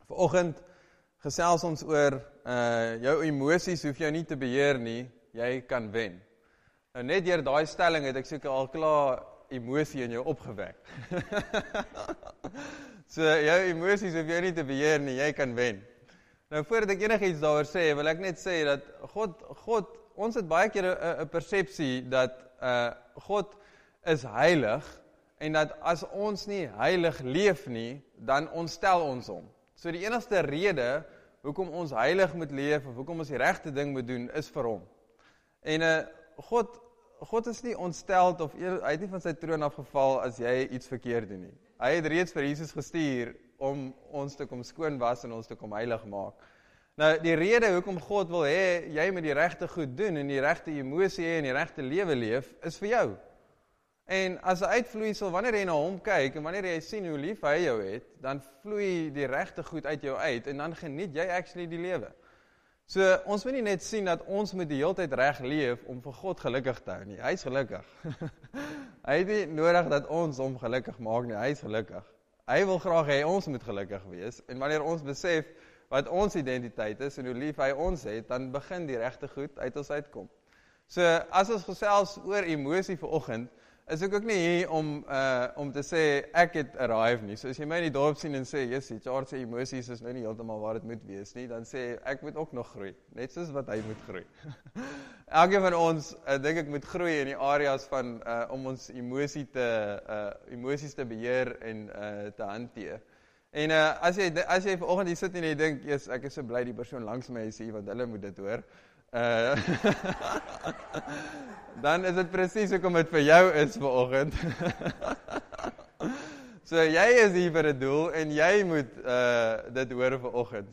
Vanoggend gesels ons oor jou emosies hoef jou nie te beheer nie, jy kan wen. Nou net deur daai stelling het ek seker al klaar emosie in jou opgewek. So jou emosies hoef jou nie te beheer nie, jy kan wen. Nou voordat ek enigiets daaroor sê, wil ek net sê dat God, ons het baie keer 'n persepsie dat God is heilig en dat as ons nie heilig leef nie, dan ontstel ons hom. So die enigste rede hoekom ons heilig moet leef of hoekom ons die regte ding moet doen is vir hom. En God is nie ontsteld of hy het nie van sy troon afgeval as jy iets verkeerd doen nie. Hy het reeds vir Jesus gestuur om ons te kom skoon was en ons te kom heilig maak. Nou die rede hoekom God wil hê jy moet die regte goed doen en die regte emosie hê en die regte lewe leef is vir jou. En as 'n uitvloeisel, wanneer jy na hom kyk en wanneer jy sien hoe lief hy jou het, dan vloei die regte goed uit jou uit en dan geniet jy actually die lewe. So ons moet nie net sien dat ons moet die hele tyd reg leef om vir God gelukkig te hou nie. Hy is gelukkig. Hy het nie nodig dat ons hom gelukkig maak nie. Hy is gelukkig. Hy wil graag hê ons moet gelukkig wees en wanneer ons besef wat ons identiteit is en hoe lief hy ons het, dan begin die regte goed uit ons uitkom. So as ons gesels oor emosie vanoggend, is ek ook nie hier om te sê ek het arrive nie. So as jy my in die dorp sien en sê, Jessie, Charles se emosies is nou nie heeltemal waar dit moet wees nie, dan sê ek moet ook nog groei, net soos wat hy moet groei. Elkeen van ons dink ek moet groei in die areas van om ons emosies te beheer en te hanteer. En as jy vanoggend hier sit en jy dink, yes, ek is so bly die persoon langs my is hier want hulle moet dit hoor. Dan is dit presies hoekom dit vir jou is vanoggend. So jy is hier vir 'n doel en jy moet dit hoor vanoggend.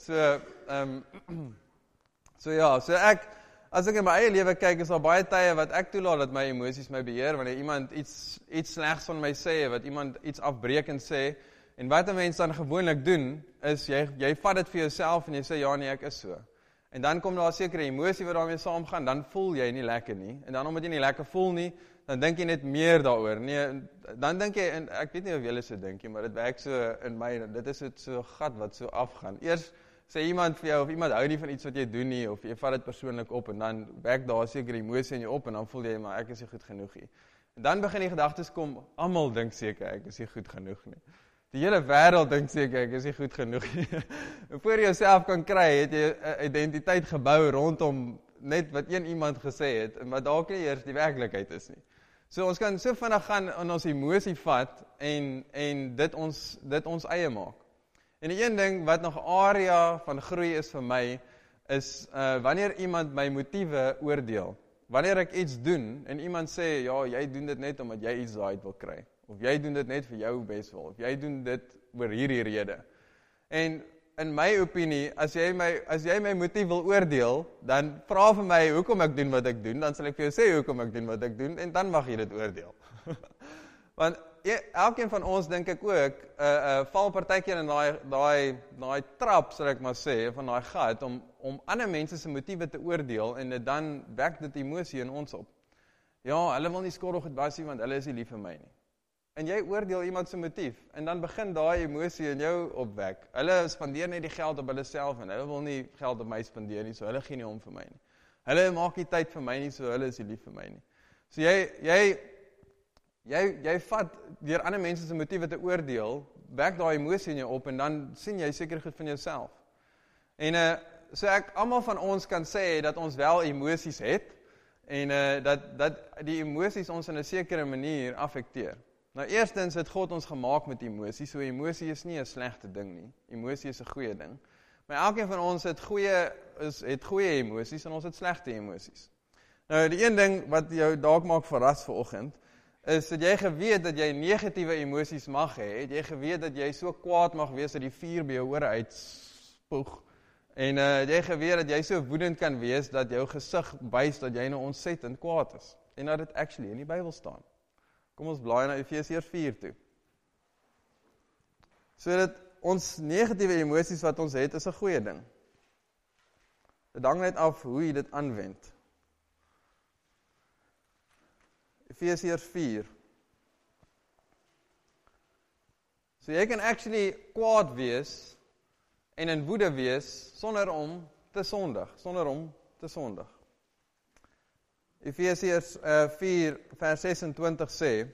So as ek in my eie lewe kyk, is daar baie tye wat ek toelaat dat my emosies my beheer, wanneer iemand iets slegs van my sê, wat iemand iets afbreekend sê, en wat 'n mens dan gewoonlik doen, is jy vat dit vir jouself en jy sê, ja nee, ek is so. En dan kom daar 'n sekere emosie wat daarmee saamgaan, dan voel jy nie lekker nie. En dan omdat jy nie lekker voel nie, dan dink jy net meer daaroor. Nee, dan dink jy, en ek weet nie of julle so dink nie, maar dit werk so in my, dit is so 'n gat wat so afgaan. Eers sê iemand vir jou, of iemand hou nie van iets wat jy doen nie, of jy vat dit persoonlik op, en dan werk daar 'n sekere emosie in jou op, en dan voel jy, maar ek is nie goed genoeg nie. En dan begin die gedagtes kom, almal dink seker, ek is nie goed genoeg nie. Die hele wêreld dink seker ek is nie goed genoeg nie. En voor jy jouself kan kry, het jy 'n identiteit gebou rondom net wat een iemand gesê het en wat dalk nie eers die werklikheid is nie. So ons kan so vinnig gaan in ons emosie vat en dit ons eie maak. En die een ding wat nog 'n area van groei is vir my is wanneer iemand my motiewe oordeel. Wanneer ek iets doen en iemand sê ja, jy doen dit net omdat jy iets daai wil kry. Of jy doen dit net vir jou beswil, of jy doen dit oor hierdie rede. En in my opinie, as jy my motief wil oordeel, dan vra vir my hoekom ek doen wat ek doen, dan sal ek vir jou sê hoekom ek doen wat ek doen, en dan mag jy dit oordeel. Want elkeen van ons, dink ek ook, val partykeer in daai trap, sal ek maar sê, van daai gat, om ander mense se motiewe te oordeel, en dan wek dit emosie in ons op. Ja, hulle wil nie skorrel goed was nie, want hulle is nie lief vir my nie. En jy oordeel iemand se motief, en dan begin daai emosie in jou opwek. Hulle spandeer net die geld op hulle self, en hulle wil nie geld op my spandeer nie, so hulle gee nie om vir my nie. Hulle maak nie tyd vir my nie, so hulle is nie lief vir my nie. So jy vat, deur ander mense se motiewe te oordeel, wek daai emosie in jou op, en dan sien jy seker goed van jouself. En so almal van ons kan sê dat ons wel emosies het, en dat die emosies ons in 'n sekere manier affekteer. Nou eerstens het God ons gemaak met emosie, so emosie is nie 'n slegte ding nie. Emosie is 'n goeie ding. Maar elkeen van ons het goeie emosies en ons het slegte emosies. Nou die een ding wat jou dalk maak verras vanoggend, is dat jy geweet dat jy negatiewe emosies mag hê, het jy geweet dat jy so kwaad mag wees dat die vuur by jou ore uitspoeg, en jy geweet dat jy so woedend kan wees dat jou gesig wys dat jy nou ontsettend kwaad is, en dat dit actually in die Bybel staan. Kom ons blaai na Efesiërs 4 toe. So dat ons negatiewe emosies wat ons het, is 'n goeie ding. Dit hang net af hoe jy dit aanwend. Efesiërs 4. So jy kan actually kwaad wees en in woede wees sonder om te sondig. Efesiërs 4 vers 26 sê,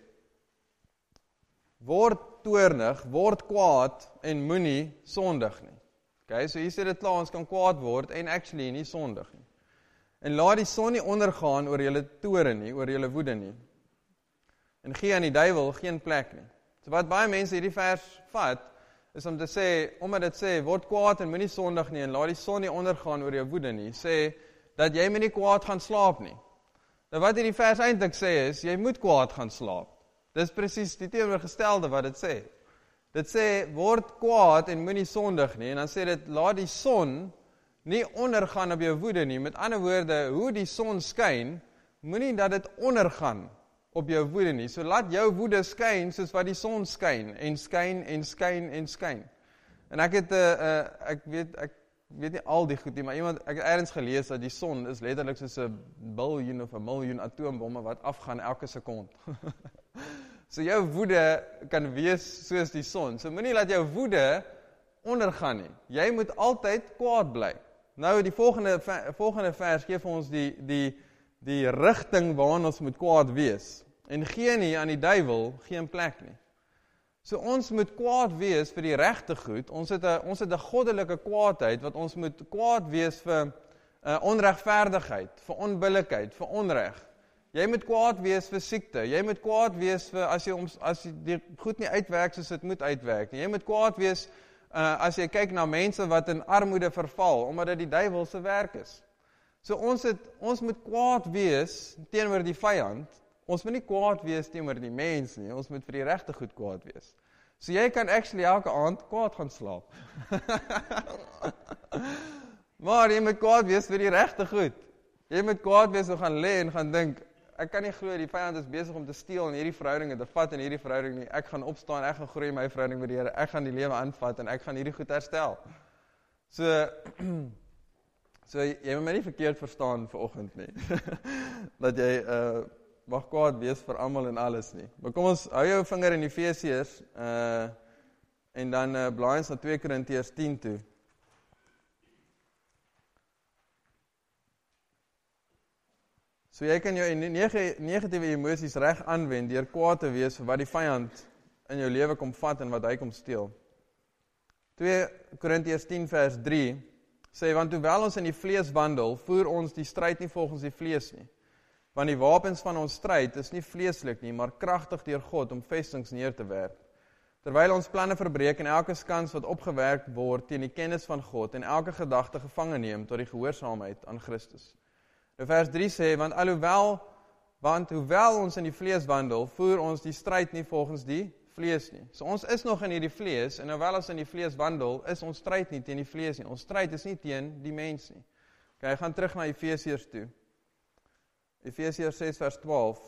word toornig, word kwaad en moenie sondig nie. Okay, so hier sê dit klaar, ons kan kwaad word en actually nie sondig nie. En laat die son nie ondergaan oor julle toorn nie, oor julle woede nie. En gee aan die duiwel geen plek nie. So wat baie mense hierdie vers vat, is om te sê, omdat dit sê, word kwaad en moenie sondig nie, en laat die son nie ondergaan oor jou woede nie, sê, dat jy met nie kwaad gaan slaap nie. Nou wat hierdie vers eintlik sê is, jy moet kwaad gaan slaap. Dis presies die teenoorgestelde wat dit sê. Dit sê, word kwaad en moenie sondig nie, en dan sê dit, laat die son nie ondergaan op jou woede nie. Met ander woorde, hoe die son skyn, moenie dat dit ondergaan op jou woede nie. So laat jou woede skyn soos wat die son skyn, en skyn, en skyn, en skyn. En ek het, ek weet nie al die goed nie, maar ek het ergens gelees dat die son is letterlik soos 'n biljoen of 'n miljoen atoombomme wat afgaan elke sekond. So jou woede kan wees soos die son. So moenie laat jou woede ondergaan nie. Jy moet altyd kwaad bly. Nou die volgende vers gee vir ons die rigting waarin ons moet kwaad wees. En gee nie aan die duiwel geen plek nie. So ons moet kwaad wees vir die regte goed. Ons het 'n goddelike kwaadheid wat ons moet kwaad wees vir onregverdigheid, vir onbillikheid, vir onreg. Jy moet kwaad wees vir siekte. Jy moet kwaad wees vir as jy die goed nie uitwerk soos dit moet uitwerk nie. Jy moet kwaad wees as jy kyk na mense wat in armoede verval omdat dit die duiwel se werk is. So ons moet kwaad wees teenoor die vyand. Ons moet nie kwaad wees teenoor die mens nie. Ons moet vir die regte goed kwaad wees. So jy kan actually elke aand kwaad gaan slaap. Maar jy moet kwaad wees vir die regte goed. Jy moet kwaad wees om gaan lê en gaan dink, ek kan nie glo die vyand is besig om te steel in hierdie verhouding en te vat in hierdie verhouding nie. Ek gaan opstaan, ek gaan groei in my verhouding met die Here. Ek gaan die lewe aanvat en ek gaan hierdie goed herstel. So jy moet my nie verkeerd verstaan vanoggend nie. Dat jy mag kwaad wees vir almal en alles nie. Maar kom ons hou jou vinger in Efesiërs en dan blaai ons na 2 Korintiërs 10 toe. So jy kan jou negatiewe emosies reg aanwend deur kwaad te wees vir wat die vyand in jou lewe kom vat en wat hy kom steel. 2 Korintiërs 10 vers 3 sê, want hoewel ons in die vlees wandel, voer ons die stryd nie volgens die vlees nie. Want die wapens van ons stryd is nie vleeslik nie, maar kragtig deur God om vestings neer te werp. Terwyl ons planne verbreek en elke skans wat opgewerk word teen die kennis van God en elke gedagte gevange neem tot die gehoorsaamheid aan Christus. Nou vers 3 sê, want hoewel ons in die vlees wandel, voer ons die stryd nie volgens die vlees nie. So ons is nog in hierdie vlees, en hoewel ons in die vlees wandel, is ons stryd nie teen die vlees nie. Ons stryd is nie teen die mens nie. Okay, gaan terug na Efesiërs toe. Efesiërs 6 vers 12,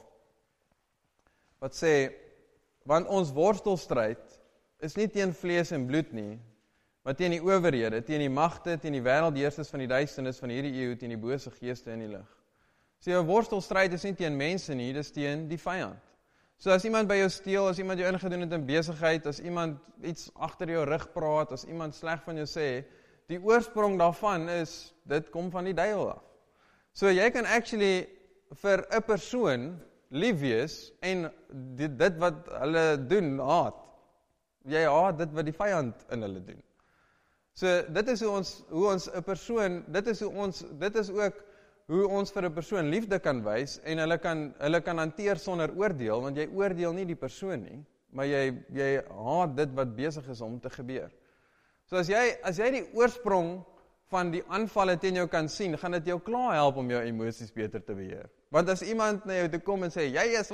wat sê, want ons worstelstryd is nie teen vlees en bloed nie, maar teen die owerhede, teen die magte, teen die wêreldheersers van die duisternis van hierdie eeu, teen die bose geeste in die lig. So jou worstelstryd is nie teen mense nie, dis teen die vyand. So as iemand by jou steel, as iemand jou ingedoen het in besigheid, as iemand iets agter jou rug praat, as iemand sleg van jou sê, die oorsprong daarvan is, dit kom van die duiwel af. So jy kan actually vir 'n persoon lief wees en dit wat hulle doen haat. Jy haat dit wat die vyand in hulle doen. So dit is hoe ons 'n persoon, dit is ook hoe ons vir 'n persoon liefde kan wys en hulle kan hanteer sonder oordeel, want jy oordeel nie die persoon nie, maar jy haat dit wat besig is om te gebeur. So as jy die oorsprong van die aanvalle teen jou kan sien, gaan dit jou klaar help om jou emosies beter te beheer. Want as iemand na jou toe kom en sê, jy is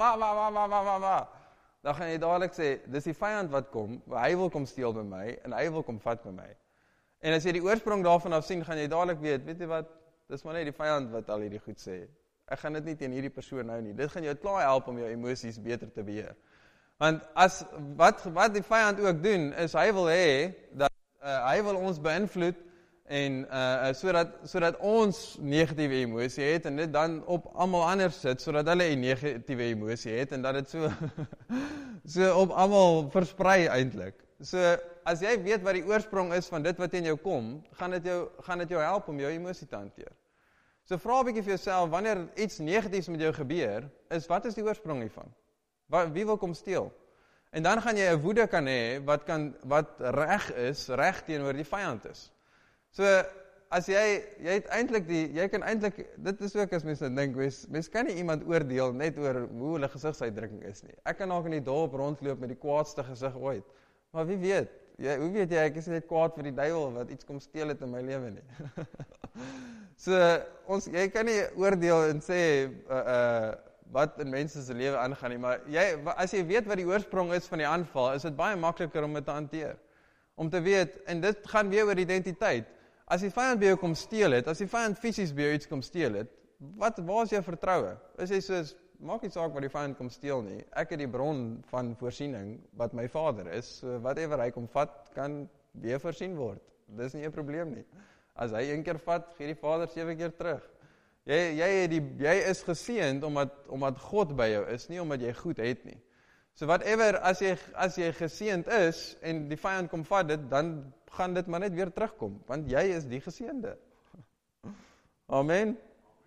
dan gaan jy dadelik sê, dis die vyand wat kom, hy wil kom steel by my, en hy wil kom vat by my. En as jy die oorsprong daarvan af sien, gaan jy dadelik weet jy wat, dis maar net die vyand wat al hierdie goed sê. Ek gaan dit nie teen hierdie persoon hou nie. Dit gaan jou klaar help om jou emosies beter te beheer. Want wat die vyand ook doen, is hy wil hê, dat hy wil ons beïnvloed, en sodat ons negatiewe emosie het, en dit dan op almal anders sit, sodat hulle 'n negatiewe emosie het, en dat dit so op almal versprei eintlik. So, as jy weet wat die oorsprong is van dit wat in jou kom, gaan dit jou help om jou emosie te hanteer. So vra 'n bietjie vir jouself, wanneer iets negatiefs met jou gebeur, wat is die oorsprong hiervan? Wie wil kom steel? En dan gaan jy 'n woede kan hê wat reg teenoor die vyand is. So as jy kan eintlik, dit is ook as mense dink, mens kan nie iemand oordeel net oor hoe hulle gesigsuitdrukking is nie. Ek kan dalk in die dorp rondloop met die kwaadste gesig ooit. Maar wie weet? Hoe weet jy ek is net kwaad vir die duiwel wat iets kom steel het in my lewe nie? So jy kan nie oordeel en sê wat in mense se lewe aangaan nie, maar as jy weet wat die oorsprong is van die aanval, is dit baie makliker om dit te hanteer. Om te weet, en dit gaan weer oor identiteit. As die vyand by jou kom steel het, as die vyand fisies by jou iets kom steel het, waar is jou vertroue? Is jy soos, maak nie saak wat die vyand kom steel nie, ek het die bron van voorsiening, wat my Vader is, so whatever hy kom vat, kan weer voorsien word. Dis nie 'n probleem nie. As hy 1 keer vat, gee die Vader 7 keer terug. Jy is geseënd omdat God by jou is, nie omdat jy goed het nie. So whatever, as jy geseënd is, en die vyand kom vat dit, dan gaan dit maar net weer terugkom, want jy is die geseënde. Amen.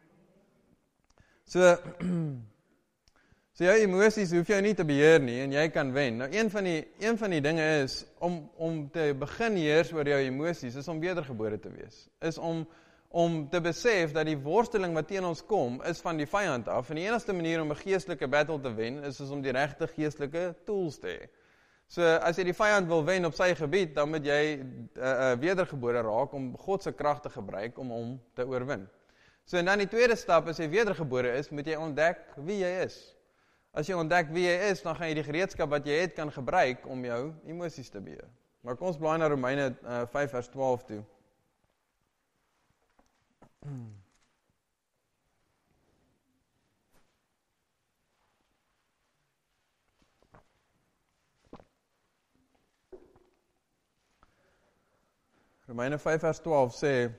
So jou emosies hoef jou nie te beheer nie, en jy kan wen. Nou, een van die dinge is, om te begin heers oor jou emosies, is om wedergebore te wees. Is om te besef dat die worsteling wat teen ons kom, is van die vyand af, en die enigste manier om 'n geestelike battle te wen, is om die regte geestelike tools te hê. So, as jy die vyand wil wen op sy gebied, dan moet jy wedergebore raak, om God se krag te gebruik, om hom te oorwin. So, en dan die tweede stap, as jy wedergebore is, moet jy ontdek wie jy is. As jy ontdek wie jy is, dan gaan jy die gereedskap wat jy het kan gebruik om jou emosies te beheer. Maar kom ons blaai na Romeine 5 vers 12 toe. Romeine 5 vers 12 sê,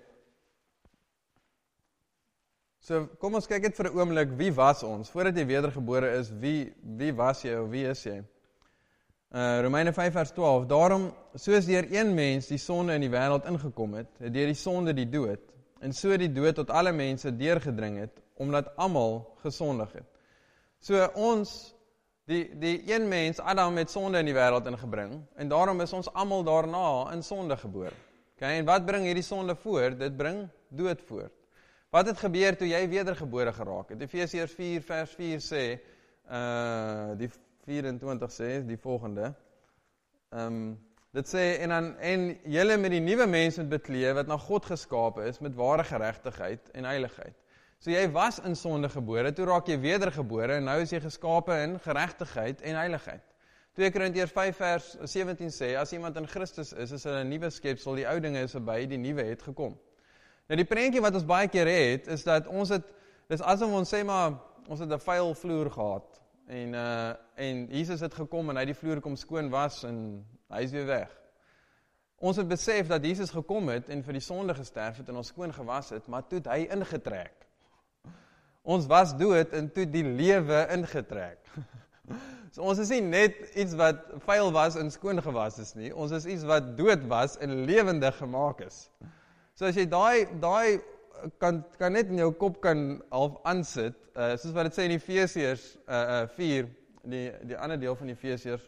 so kom ons kyk net vir 'n oomblik, wie was ons? Voordat jy wedergebore is, wie was jy of wie is jy? Romeine 5 vers 12, daarom, soos deur een mens die sonde in die wêreld ingekom het, het deur die sonde die dood, en so die dood tot alle mense deurgedring het, omdat almal gesondig het. So ons, die een mens, Adam, het sonde in die wêreld ingebring, en daarom is ons almal daarna in sonde gebore. Okay, en wat bring hierdie sonde voort? Dit bring dood voort. Wat het gebeur toe jy wedergebore geraak het? Efesiërs 4 vers 4 sê, die 24 sê, die volgende, dit sê, en julle met die nuwe mens moet beklee, wat na God geskape is, met ware geregtigheid en heiligheid. So jy was in sonde gebore, toe raak jy wedergebore, en nou is jy geskape in geregtigheid en heiligheid. 2 Korintiërs 5 vers 17 sê, as iemand in Christus is hy 'n nuwe skepsel, die ou dinge is verby, die nuwe het gekom. Nou die prentjie wat ons baie keer het, is dat dis asof ons sê maar, ons het 'n vuil vloer gehad, en Jesus het gekom, en hy die vloer kom skoon was, en hy is weer weg. Ons het besef dat Jesus gekom het, en vir die sonde gesterf het, en ons skoon gewas het, maar toe het hy ingetrek. Ons was dood, en toe die lewe ingetrek. So ons is nie net iets wat vuil was en skoon gewas is nie, ons is iets wat dood was en lewendig gemaak is. So as jy daai kan net in jou kop kan half aansit, soos wat dit sê in Efesiërs 4, die ander deel van Efesiërs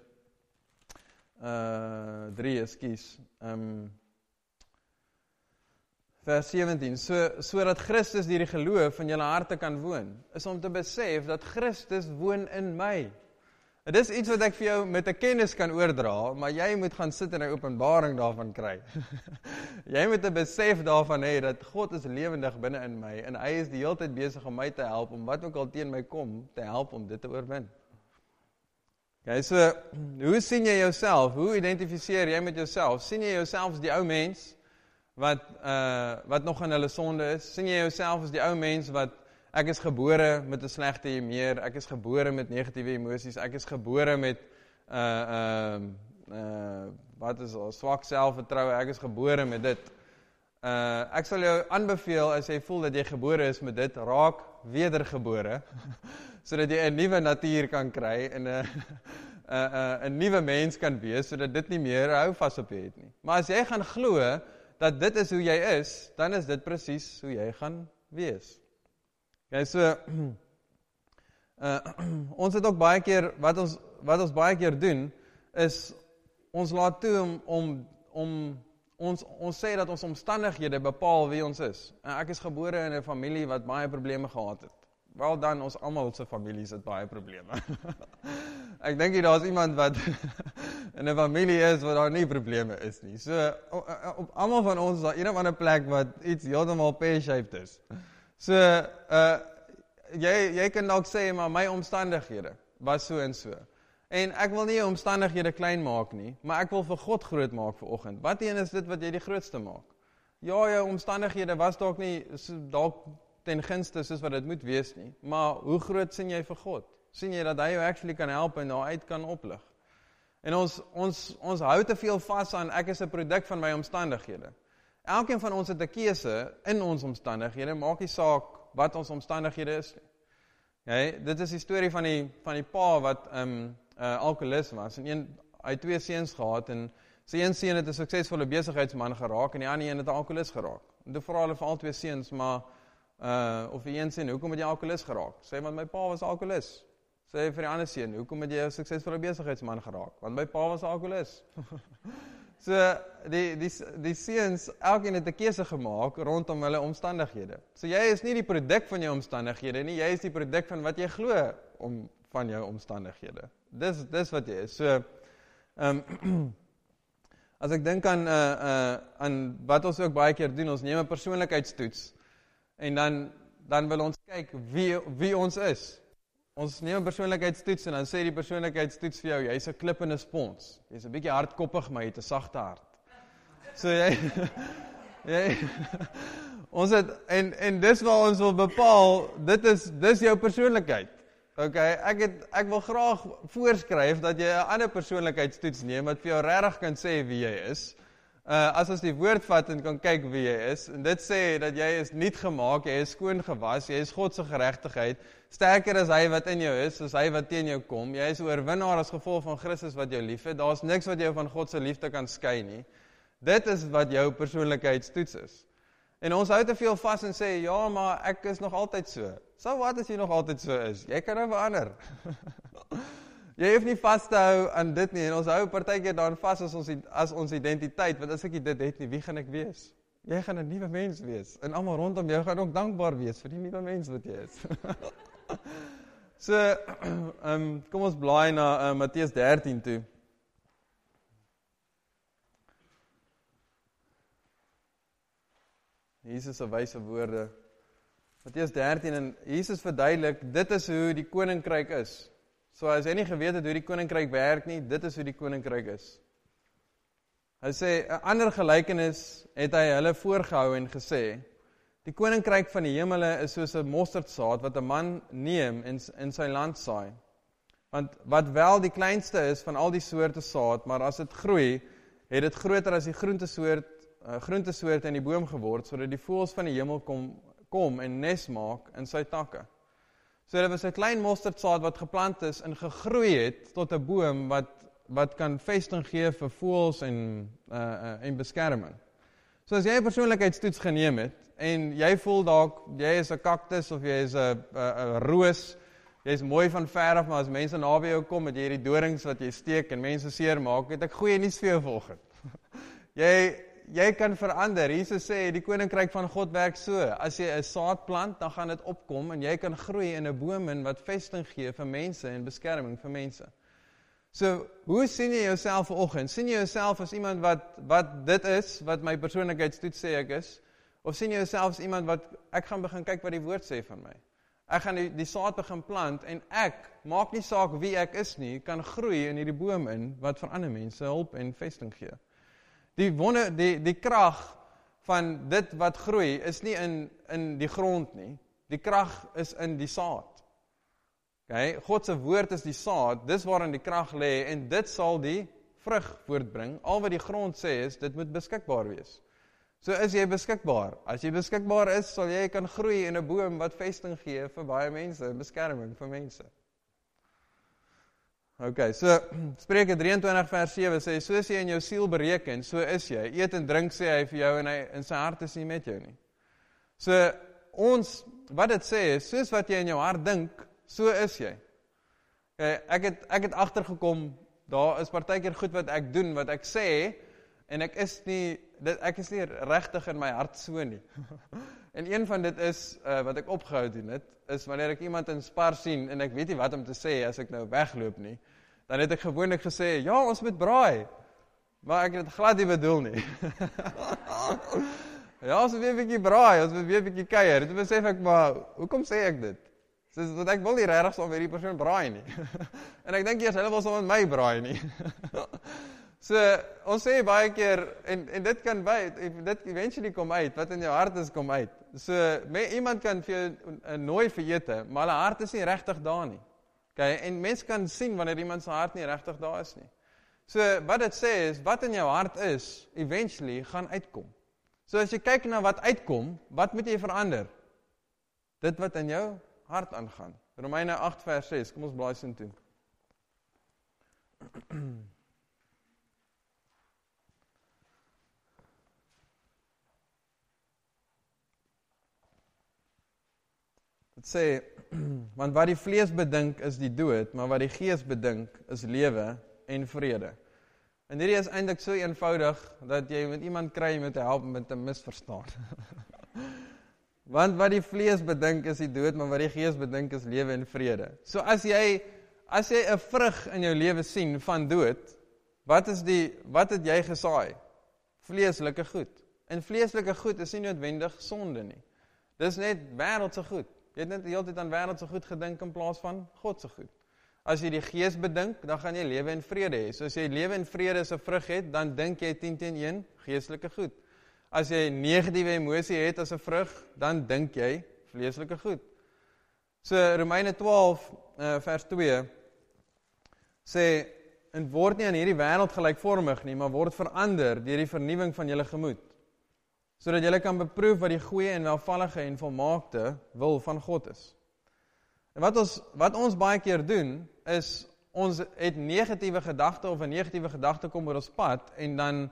3, ekskuus, vers 17, sodat Christus deur die geloof in julle harte kan woon, is om te besef dat Christus woon in my. Dit is iets wat ek vir jou met 'n kennis kan oordra, maar jy moet gaan sit en 'n openbaring daarvan kry. Jy moet 'n besef daarvan hê dat God is lewendig binne in my, en hy is die hele tyd besig om my te help, om wat ook al teen my kom, te help om dit te oorwin. Okay, so, hoe sien jy jouself? Hoe identifiseer jy met jouself? Sien jy jouself as die ou mens, wat nog in hulle sonde is? Sien jy jouself as die ou mens wat, ek is gebore met 'n slegte humeur, ek is gebore met negatiewe emosies, ek is gebore met swak selfvertroue, ek is gebore met dit. Ek sal jou aanbeveel, as jy voel dat jy gebore is met dit, raak wedergebore, sodat jy 'n nuwe natuur kan kry, en 'n nuwe mens kan wees, sodat dit nie meer 'n houvas op jou het nie. Maar as jy gaan glo dat dit is hoe jy is, dan is dit presies hoe jy gaan wees. Okay, so ons het ook baie keer, wat ons baie keer doen, is ons laat toe ons sê dat ons omstandighede bepaal wie ons is. En ek is gebore in 'n familie wat baie probleme gehad het. Wel dan, ons almal se families het baie probleme. Ek dink nie daar's iemand wat in 'n familie is waar daar nie probleme is nie. So op almal van ons is daar een of ander plek wat iets heeltemal pear-shaped is. So jy kan dalk sê, maar my omstandighede was so en so. En ek wil nie jou omstandighede klein maak nie, maar ek wil vir God groot maak vanoggend. Wat een is dit wat jy die grootste maak? Ja, jou omstandighede was dalk nie dalk ten gunste soos wat dit moet wees nie, maar hoe groot sien jy vir God? Sien jy dat hy jou actually kan help en daaruit kan oplig? En ons hou te veel vas aan ek is 'n produk van my omstandighede. Elkeen van ons het 'n keuse in ons omstandighede, maak nie saak wat ons omstandighede is nie. Okay, dit is die storie van die pa wat alkoholist was en hy het 2 seuns gehad en sy een seun het 'n suksesvolle besigheidsman geraak en die ander een het 'n alkoholist geraak. En toe vra hulle vir al 2 seuns, maar of die een seun, hoekom het jy alkoholist geraak? Sê, want my pa was alkoholist. Sê vir die ander seun, hoekom het jy 'n suksesvolle besigheidsman geraak? Want my pa was alkoholist. So die seuns, elkeen het 'n keuse gemaak rondom hulle omstandighede. So jy is nie die produk van jou omstandighede nie, jy is die produk van wat jy glo van jou omstandighede. Dis wat jy is. So as ek dink aan wat ons ook baie keer doen, ons neem 'n persoonlikheidstoets en dan wil ons kyk wie ons is. Ons neem 'n persoonlikheidstoets en dan sê die persoonlikheidstoets vir jou, jy's 'n klip en 'n spons. Jy's 'n bietjie hardkoppig, maar jy het 'n sagte hart. So jy ons het en dis waar ons wil bepaal, dis jou persoonlikheid. Okay, ek wil graag voorskryf dat jy 'n ander persoonlikheidstoets neem wat vir jou regtig kan sê wie jy is. As ons die woord vat en kan kyk wie jy is, en dit sê dat jy is nuut gemaak, jy is skoon gewas, jy is God se geregtigheid, sterker as hy wat in jou is, as hy wat teen jou kom, jy is oorwinnaar as gevolg van Christus wat jou liefhet, daar's niks wat jou van God se liefde kan skei nie. Dit is wat jou persoonlikheidstoets is. En ons hou te veel vas en sê, ja, maar ek is nog altyd so. So wat as jy nog altyd so is? Jy kan nou verander. Jy hoef nie vas te hou aan dit nie, en ons hou partykeer daaraan vas as ons identiteit, want as ek dit het nie, wie gaan ek wees? Jy gaan 'n nuwe mens wees, en almal rondom jou gaan ook dankbaar wees vir die nuwe mens wat jy is. So, kom ons blaai na Matteus 13 toe. Jesus se wyse woorde. Matteus 13 en Jesus verduidelik, dit is hoe die koninkryk is. So as jy nie geweet het hoe die koninkryk werk nie, dit is hoe die koninkryk is. Hy sê, 'n ander gelykenis het hy hulle voorgehou en gesê, die koninkryk van die hemele is soos 'n mosterdsaad wat 'n man neem en in sy land saai. Want wat wel die kleinste is van al die soorte saad, maar as dit groei, het dit groter as die groentesoort in die boom geword, sodat die voëls van die hemel kom en nes maak in sy takke. So dit was 'n klein mosterdsaad wat geplant is en gegroei het tot 'n boom wat kan vesting gee vir voëls en beskerming. So as jy 'n persoonlikheidstoets geneem het en jy voel dalk jy is 'n kaktus of jy is 'n roos, jy is mooi van ver af, maar as mense naby jou kom, het jy hierdie dorings wat jy steek en mense seermaak, het ek goeie nuus vir jou vanoggend. Jy kan verander. Jesus sê, die koninkryk van God werk so. As jy 'n saad plant, dan gaan dit opkom en jy kan groei in 'n boom in wat vesting gee vir mense en beskerming vir mense. So, hoe sien jy jouself vanoggend? Sien jy jouself as iemand wat dit is, wat my persoonlikheidstoets sê ek is? Of sien jy jouself as iemand wat, ek gaan begin kyk wat die woord sê van my? Ek gaan die saad begin plant en ek, maak nie saak wie ek is nie, kan groei in hierdie boom in, wat vir ander mense hulp en vesting gee. Die krag van dit wat groei is nie in die grond nie. Die krag is in die saad. Okay? God se woord is die saad, dis waarin die krag lê en dit sal die vrug voortbring. Al wat die grond sê is, dit moet beskikbaar wees. So is jy beskikbaar. As jy beskikbaar is, sal jy kan groei in 'n boom wat vesting gee vir baie mense, beskerming vir mense. Okay, so Spreuke 23 vers 7 sê, soos jy in jou siel bereken, so is jy. Eet en drink sê hy vir jou en hy in sy hart is nie met jou nie. So wat dit sê is, soos wat jy in jou hart dink, so is jy. Okay, ek het agtergekom, daar is partykeer goed wat ek doen, wat ek sê, en ek is nie regtig in my hart so nie. En een van dit is, wat ek opgehou doen het, is wanneer ek iemand in Spar sien, en ek weet nie wat om te sê as ek nou wegloop nie, dan het ek gewoonlik gesê, ja, ons moet braai, maar ek het dit glad nie bedoel nie. Ja, ons moet weer 'n bietjie braai, ons moet weer 'n bietjie kuier, toe besef ek, maar, hoekom sê ek dit? Want ek wil nie regtig saam met hierdie persoon braai nie. En ek dink eers, hulle wil saam met my braai nie. So, ons sê baie keer, en dit kan dit eventually kom uit, wat in jou hart is, kom uit. So, iemand kan vir jou nooi vir ete, maar hulle hart is nie regtig daar nie. Okay, en mens kan sien wanneer iemand se hart nie regtig daar is nie. So, wat dit sê is, wat in jou hart is, eventually gaan uitkom. So, as jy kyk na wat uitkom, wat moet jy verander? Dit wat in jou hart aangaan. Romeine 8 vers 6, kom ons blaai sin toe. Dit sê, want wat die vlees bedink is die dood, maar wat die gees bedink is lewe en vrede. En hierdie is eintlik so eenvoudig, dat jy met iemand kry met te help met 'n misverstaan. Want wat die vlees bedink is die dood, maar wat die gees bedink is lewe en vrede. So as jy 'n vrug in jou lewe sien van dood, wat het jy gesaai? Vleeslike goed. En vleeslike goed is nie noodwendig sonde nie. Dis net wêreldse goed. Jy het net die hele tyd aan wêreldse goed gedink in plaas van God se goed. As jy die gees bedink, dan gaan jy lewe en vrede hê. So as jy lewe en vrede as 'n vrug het, dan dink jy 10-1 geestelike goed. As jy negatiewe emosie het as 'n vrug, dan dink jy vleeslike goed. So Romeine 12 vers 2 sê, en word nie aan hierdie wêreld gelykvormig nie, maar word verander deur die vernuwing van julle gemoed, sodat julle kan beproef wat die goeie en welvallige en volmaakte wil van God is. En wat ons baie keer doen, is ons het negatiewe gedagte of 'n negatiewe gedagte kom oor ons pad, en dan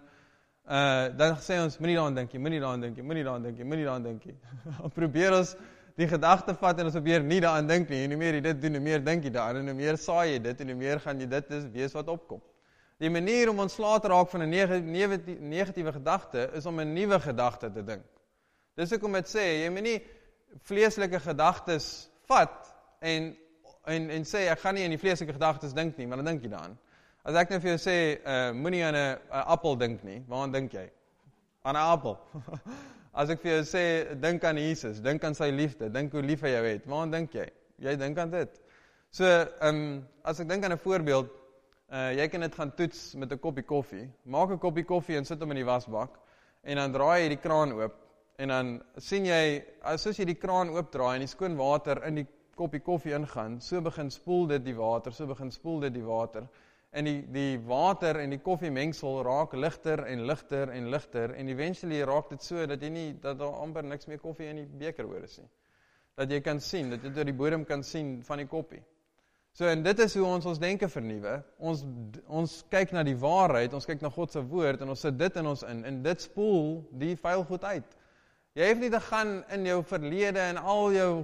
sê ons, moenie daaraan dink nie, moenie daaraan dink nie, moenie daaraan dink nie, moenie daaraan dink nie. Dan probeer ons die gedagte vat en ons probeer nie daaraan dink nie, en hoe meer jy dit doen, hoe meer dink jy daaraan, en hoe meer saai jy dit, en hoe meer gaan jy dit wees wat opkom. Die manier om ontslae te raak van 'n negatiewe gedagte, is om 'n nuwe gedagte te dink. Dis hoekom dit sê, jy moet nie vleeslike gedagtes vat, en sê, ek gaan nie in die vleeslike gedagtes dink nie, maar dan dink jy daaraan. As ek nou vir jou sê, moenie aan 'n appel dink nie, waaraan dink jy? Aan 'n appel. As ek vir jou sê, dink aan Jesus, dink aan sy liefde, dink hoe lief hy jou het, waaraan dink jy? Jy dink aan dit. So, as ek dink aan 'n voorbeeld, jy kan dit gaan toets met 'n koppie koffie, maak 'n koppie koffie en sit hom in die wasbak, en dan draai jy die kraan oop, en dan sien jy, soos jy die kraan oopdraai en die skoon water in die koppie koffie ingaan, so begin spoel dit die water, en die water en die koffiemengsel raak ligter en ligter en ligter, en eventually raak dit so, dat daar amper niks meer koffie in die beker oor is nie. Dat jy kan sien, dat jy deur die bodem kan sien van die koppie. So, en dit is hoe ons denke vernuwe. Ons kyk na die waarheid, ons kyk na God se woord, en ons sit dit in ons in, en dit spoel die vuil goed uit. Jy hoef nie te gaan in jou verlede en al jou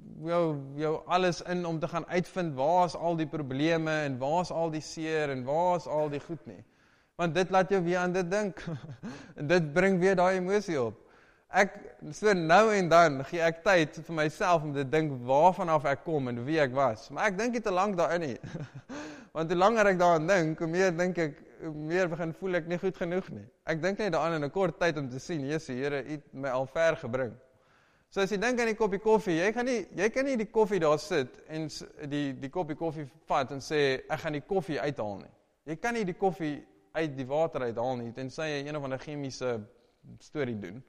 alles in om te gaan uitvind waar is al die probleme en waar is al die seer en waar is al die goed nie. Want dit laat jou weer aan dit dink. En dit bring weer daai emosie op. So nou en dan gee ek tyd vir myself om te dink waarvan af ek kom en wie ek was. Maar ek dink nie te lank daarin nie. Want hoe langer ek daaraan dink, hoe meer dink ek, hoe meer begin voel ek nie goed genoeg nie. Ek dink net daaraan in 'n kort tyd om te sien, Jesus, Here, U het my al ver gebring. So as jy dink aan die koppie koffie, jy kan nie die koffie daar sit en die koppie koffie vat en sê, ek gaan die koffie uithaal nie. Jy kan nie die koffie uit die water uithaal nie, tensy jy een of ander chemiese storie doen.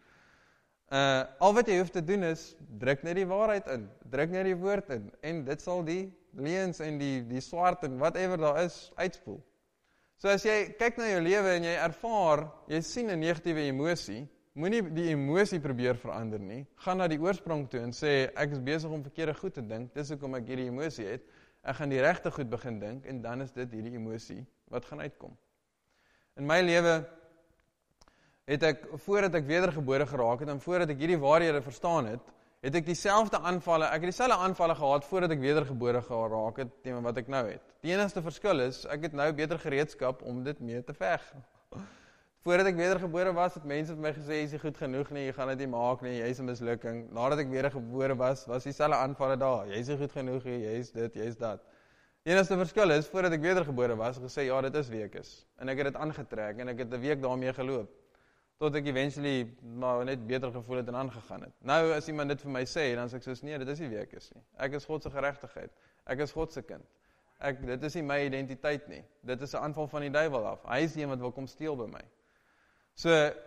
Al wat jy hoef te doen is, druk net die waarheid in, druk net die woord in, en dit sal die leuns en die swart en whatever daar is, uitspoel. So as jy kyk na jou lewe en jy ervaar, jy sien 'n negatiewe emosie, moenie die emosie probeer verander nie, gaan na die oorsprong toe en sê, ek is besig om verkeerde goed te dink, dis hoekom ek hierdie emosie het, Ek gaan die regte goed begin dink, en dan is dit hierdie emosie wat gaan uitkom. In my lewe het ek, voordat ek wedergebore geraak het, en voordat ek hierdie waarhede verstaan het, het ek dieselfde aanvalle, ek het dieselfde aanvalle gehad voordat ek wedergebore geraak het, teenoor wat ek nou het. Die enigste verskil is, ek het nou beter gereedskap om dit mee te veg. Voordat ek wedergebore was, het mense vir my gesê, jy is nie goed genoeg nie, jy gaan dit nie maak nie, jy is 'n mislukking. Nadat ek wedergebore was dieselfde aanvalle daar, jy is nie goed genoeg nie, jy is dit, jy is dat. Die enigste verskil is, voordat ek wedergebore was, gesê, ja, dit is wie ek is. En ek het dit aangetrek, en ek het 'n week daarmee geloop. Tot ek eventually net beter gevoel het en aangegaan het. Nou, as iemand dit vir my sê, dan sê ek soos, nee, dit is nie wie ek is nie. Ek is God se geregtigheid. Ek is God se kind. Dit is nie my identiteit nie. Dit is 'n aanval van die duiwel af. Hy is die een wat wil kom steel by my. So,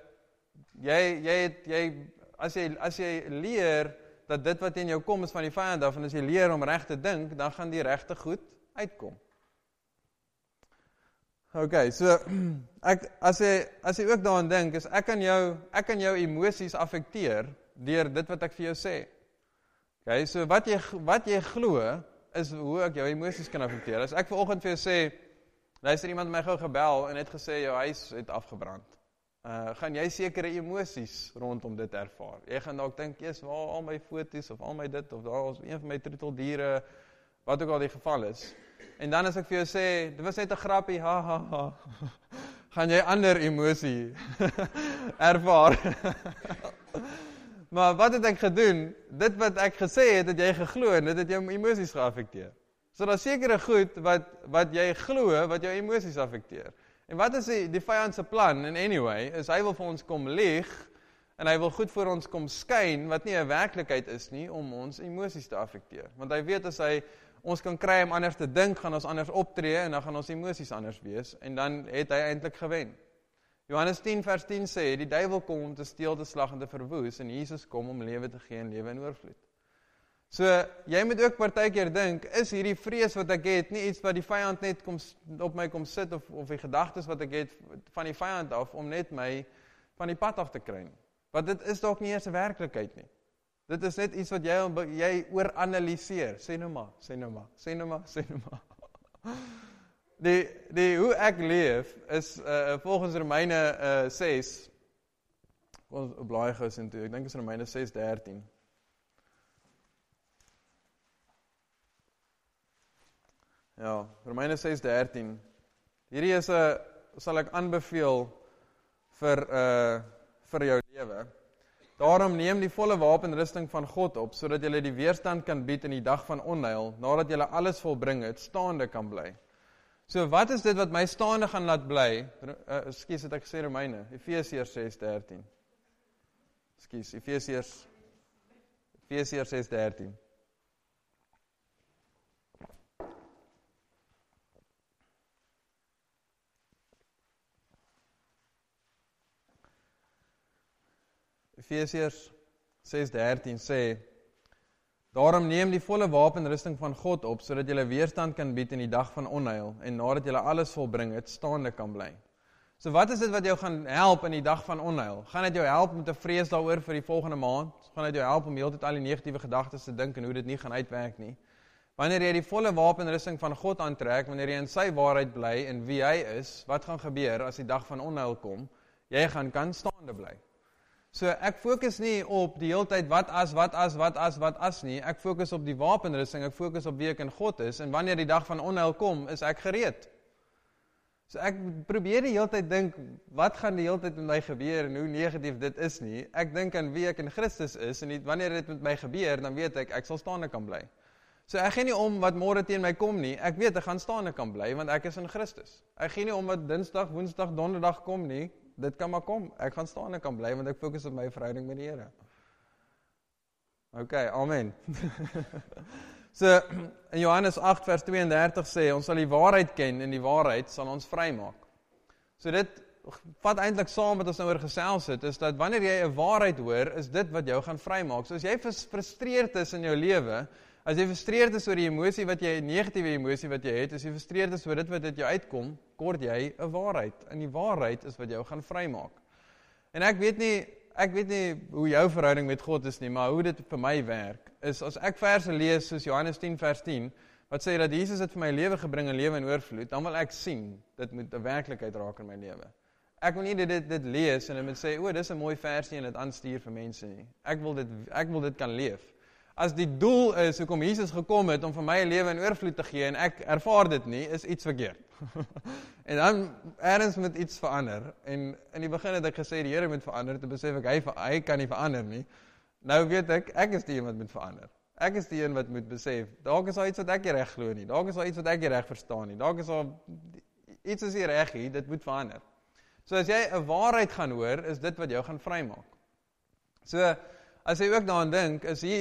as jy leer dat dit wat in jou kom is van die vyand af, en as jy leer om reg te dink, dan gaan die regte goed uitkom. Okay, so, as jy ook daaraan dink, is ek kan jou emosies affekteer, deur dit wat ek vir jou sê. Okay, so wat jy glo, is hoe ek jou emosies kan affekteer. As ek vanoggend vir jou sê, luister, iemand my gou gebel, en het gesê, jou huis het afgebrand. Gaan jy sekere emosies rondom dit ervaar. Jy gaan dalk dink, yes, waar al my foto's, of al my dit, of daar was een van my troeteldiere, wat ook al die geval is. En dan as ek vir jou sê, dit was net 'n grappie, ha, ha, ha, gaan jy ander emosie ervaar. Maar wat het ek gedoen? Dit wat ek gesê het jy geglo, en dit het jou emosies geaffekteer. So daar is sekere goed wat jy glo, wat jou emosies affekteer. En wat is die vyand se plan, in anyway, is hy wil vir ons kom lieg, en hy wil goed vir ons kom skyn, wat nie 'n werklikheid is nie, om ons emosies te affekteer. Want hy weet as hy ons kan kry om anders te dink, gaan ons anders optree, en dan gaan ons emosies anders wees, en dan het hy eintlik gewen. Johannes 10 vers 10 sê, die duiwel kom om te steel, te slag en te verwoes, en Jesus kom om lewe te gee en lewe in oorvloed. So, jy moet ook partykeer dink, is hierdie vrees wat ek het, nie iets wat die vyand net op my kom sit, of die gedagtes wat ek het van die vyand af, om net my van die pad af te kry. Want dit is dalk nie eers 'n werklikheid nie. Dit is net iets wat jy ooranaliseer. Sê nou maar. Hoe ek leef, is volgens Romeine 6, ons blaai gou sien toe, ek dink is Romeine 6:13. Ja, Romeine 6:13. Hierdie sal ek aanbeveel vir jou lewe. Daarom neem die volle wapenrusting van God op, sodat jy die weerstand kan bied in die dag van onheil, nadat jy alles volbring het, staande kan bly. So wat is dit wat my staande gaan laat bly? Ekskuus, het ek gesê Romeine, Efesiërs 6:13. Ekskuus, Efesiërs 6:13. Efesiërs 6:13 sê, daarom neem die volle wapenrusting van God op, sodat jy weerstand kan bied in die dag van onheil, en nadat jy alles volbring het, staande kan bly. So wat is dit wat jou gaan help in die dag van onheil? Gaan dit jou help met 'n vrees daaroor vir die volgende maand? Gaan dit jou help om heeltyd al die negatiewe gedagtes te dink en hoe dit nie gaan uitwerk nie? Wanneer jy die volle wapenrusting van God aantrek, wanneer jy in sy waarheid bly en wie hy is, wat gaan gebeur as die dag van onheil kom? Jy kan staande bly. So ek fokus nie op die hele tyd wat as nie, ek fokus op die wapenrusting, ek fokus op wie ek in God is, en wanneer die dag van onheil kom, is ek gereed. So ek probeer die hele tyd dink, wat gaan die hele tyd met my gebeur, en hoe negatief dit is nie. Ek dink aan wie ek in Christus is, en wanneer dit met my gebeur, dan weet ek sal staande kan bly. So ek gee nie om wat môre teen my kom nie, ek weet ek gaan staande kan bly, want ek is in Christus. Ek gee nie om wat Dinsdag, Woensdag, Donderdag kom nie, dit kan maar kom, ek gaan staande kan bly, want ek fokus op my verhouding met die Here. Okay, amen. So, in Johannes 8 vers 32 sê, ons sal die waarheid ken, en die waarheid sal ons vrymaak. So dit vat eintlik saam wat ons nou oor gesels het, is dat wanneer jy 'n waarheid hoor, is dit wat jou gaan vrymaak. So as jy frustreerd is in jou lewe, as jy frustreerd is oor die emosie wat jy, negatiewe emosie wat jy het, as jy frustreerd is oor dit wat uit jou uitkom, kort jy 'n waarheid. En die waarheid is wat jou gaan vrymaak. En ek weet nie hoe jou verhouding met God is nie, maar hoe dit vir my werk, is as ek verse lees soos Johannes 10 vers 10, wat sê dat Jesus het vir my lewe gebring en lewe in oorvloed, dan wil ek sien, dit moet 'n werklikheid raak in my lewe. Ek wil nie dit lees en dit moet sê, dis 'n mooi versie en dit aanstuur vir mense nie. Ek wil dit kan leef. As die doel is hoekom Jesus gekom het om vir my 'n lewe in oorvloed te gee en ek ervaar dit nie, is iets verkeerd. En dan ergens moet iets verander. En in die begin het ek gesê die Here moet verander, toe besef ek hy kan nie verander nie. Nou weet ek is die een wat moet verander. Ek is die een wat moet besef, dalk is daar iets wat ek nie reg glo nie, dalk is daar iets wat ek nie reg verstaan nie, dalk is daar iets is nie reg nie, dit moet verander. So as jy 'n waarheid gaan hoor, is dit wat jou gaan vrymaak. So as jy ook daaraan dink,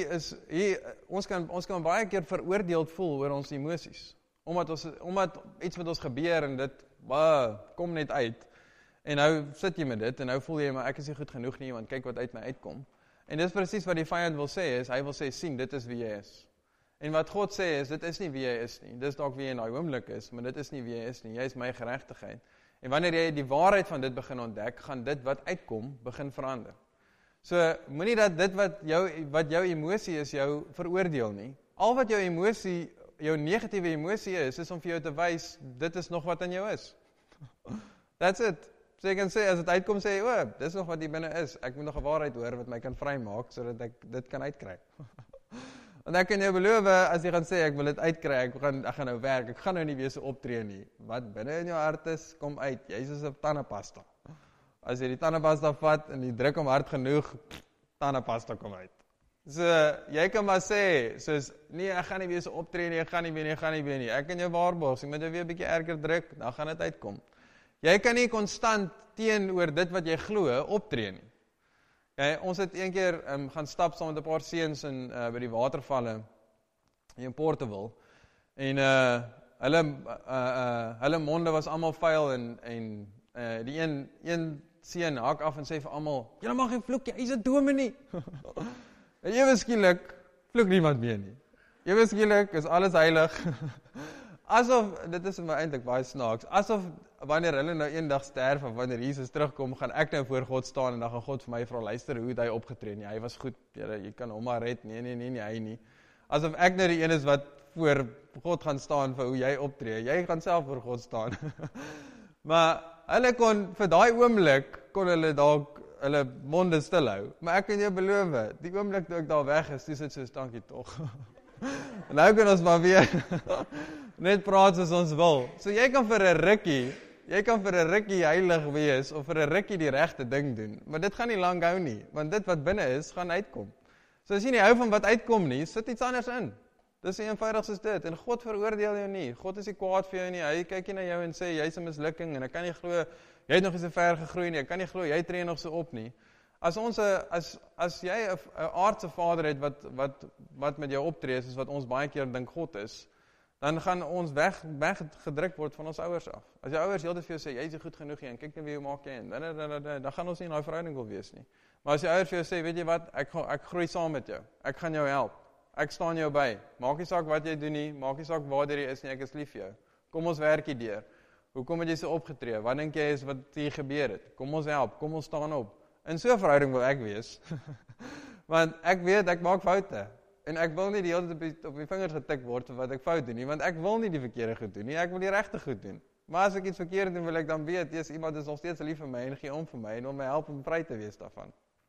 ons kan baie keer veroordeeld voel oor ons emosies. Omdat iets met ons gebeur en dit kom net uit. En nou sit jy met dit en nou voel jy, maar ek is nie goed genoeg nie, want kyk wat uit my uitkom. En dis presies wat die vyand wil sê, hy wil sê, sien, dit is wie jy is. En wat God sê is, dit is nie wie jy is nie. Dis dalk wie jy in daai oomblik is, maar dit is nie wie jy is nie. Jy is my geregtigheid. En wanneer jy die waarheid van dit begin ontdek, gaan dit wat uitkom, begin verander. So, moenie dat dit wat jou emosie is, jou veroordeel nie. Al wat jou negatiewe emosie is om vir jou te wys, dit is nog wat in jou is. That's it. So jy kan sê, as dit uitkom, sê jy, dis nog wat hier binne is. Ek moet nog 'n waarheid hoor wat my kan vrymaak, sodat ek dit kan uitkry. En ek kan jou beloof, as jy gaan sê, ek wil dit uitkry, ek gaan nou werk, ek gaan nou nie weer so optree nie. Wat binne in jou hart is, kom uit. Jy's soos 'n tandepasta. As jy die tandepasta vat en jy druk hom hard genoeg, tandepasta kom uit. So, jy kan maar sê, soos, nee, ek gaan nie weer so optree nie, ek gaan nie weer nie. Ek kan jou waarborg, jy moet jou weer 'n bietjie erger druk, dan gaan dit uitkom. Jy kan nie konstant teenoor dit wat jy glo optree nie. Ja, ons het een keer gaan stap saam met 'n paar seuns by die watervalle in Portugal. En hulle monde was almal vuil en die een seun hak af en sê vir almal, julle mag geen vloek, hy's 'n dominee. En ewe skielik vloek niemand meer nie. Ewe skielik is alles heilig. Asof, dit is vir my eintlik baie snaaks, asof wanneer hulle nou eendag sterf of wanneer Jesus terugkom, gaan ek nou voor God staan en dan gaan God vir my vra, luister, hoe het hy opgetree? Nee, hy was goed, jy kan hom maar red. Nee, hy nie. Asof ek nou die een is wat voor God gaan staan vir hoe jy optree. Jy gaan self voor God staan. Maar hulle kon, vir daai oomblik, kon hulle dalk hulle monde stil hou. Maar ek kan jou beloof, die oomblik toe ek daar weg is, dis dit soos, dankie tog. En nou kan ons maar weer net praat soos ons wil. So jy kan vir 'n rukkie heilig wees, of vir 'n rukkie die regte ding doen, maar dit gaan nie lank hou nie, want dit wat binne is, gaan uitkom. So as jy nie hou van wat uitkom nie, sit iets anders in. Dis eenvoudig soos dit, en God veroordeel jou nie, God is nie kwaad vir jou nie, hy kyk nie na jou en sê, jy's 'n mislukking, en ek kan nie glo, jy het nog nie so ver gegroei nie, ek kan nie glo, jy tree nog so op nie. As jy 'n aardse vader het wat met jou optree, soos wat ons baie keer dink God is, dan gaan ons weggedruk word van ons ouers af. As jou ouers heeltyd vir jou sê, jy is nie goed genoeg nie, en kyk net wie maak jy en dan gaan ons nie in daai verhouding wil wees nie. Maar as jou ouers vir jou sê, weet jy wat, ek groei saam met jou, ek gaan jou help, ek staan jou by, maak nie saak wat jy doen nie, maak nie saak waar jy is nie, ek is lief vir jou. Kom ons werk hier deur. Hoekom het jy so opgetree? Wat dink jy is wat hier gebeur het? Kom ons help, kom ons staan op. In so 'n verhouding wil ek wees. Want ek weet, ek maak foute. En ek wil nie die hele tyd op my vingers getik word vir wat ek fout doen nie, want ek wil nie die verkeerde goed doen nie, ek wil die regte goed doen. Maar as ek iets verkeerd doen, wil ek dan weet, iemand is nog steeds lief vir my en gee om vir my en wil my help om vry te wees daarvan.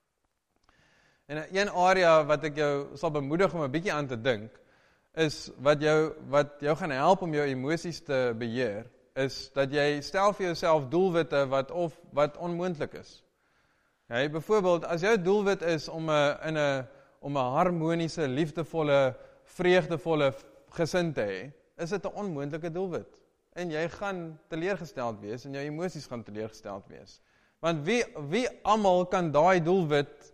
En een area wat ek jou sal bemoedig om 'n bietjie aan te dink, is wat jou gaan help om jou emosies te beheer, is dat jy stel vir jouself doelwitte wat onmoontlik is. Ja, byvoorbeeld, as jou doelwit is om 'n harmoniese, liefdevolle, vreugdevolle gesin te hê, is dit 'n onmoontlike doelwit. En jy gaan teleurgesteld wees en jou emosies gaan teleurgesteld wees. Want wie almal kan daai doelwit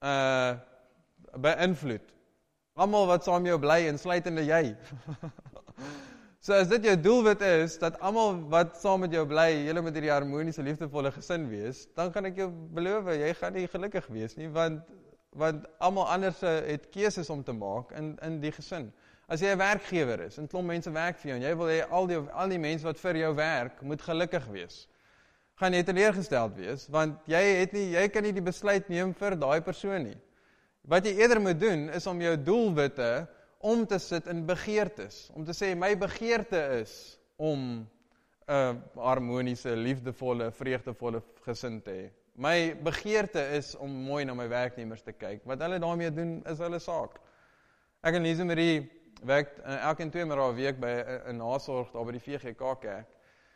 beïnvloed? Almal wat saam jou bly, insluitende jy. So as dit jou doelwit is, dat almal wat saam met jou bly, julle moet hierdie harmoniese, liefdevolle gesin wees, dan kan ek jou beloof, jy gaan nie gelukkig wees nie, want almal anders het keuses om te maak in die gesin. As jy 'n werkgewer is, en klomp mense werk vir jou, en jy wil hê al die mense wat vir jou werk, moet gelukkig wees, gaan jy teleurgesteld wees, want jy kan nie die besluit neem vir daai persoon nie. Wat jy eerder moet doen, is om jou doelwitte om te sit in begeertes, om te sê, my begeerte is om 'n harmoniese, liefdevolle, vreugdevolle gesin te hê. My begeerte is om mooi na my werknemers te kyk. Wat hulle daarmee doen, is hulle saak. Ek en Lise Marie werk elke 2 maal 'n week by 'n nasorg daar by die VGK kerk.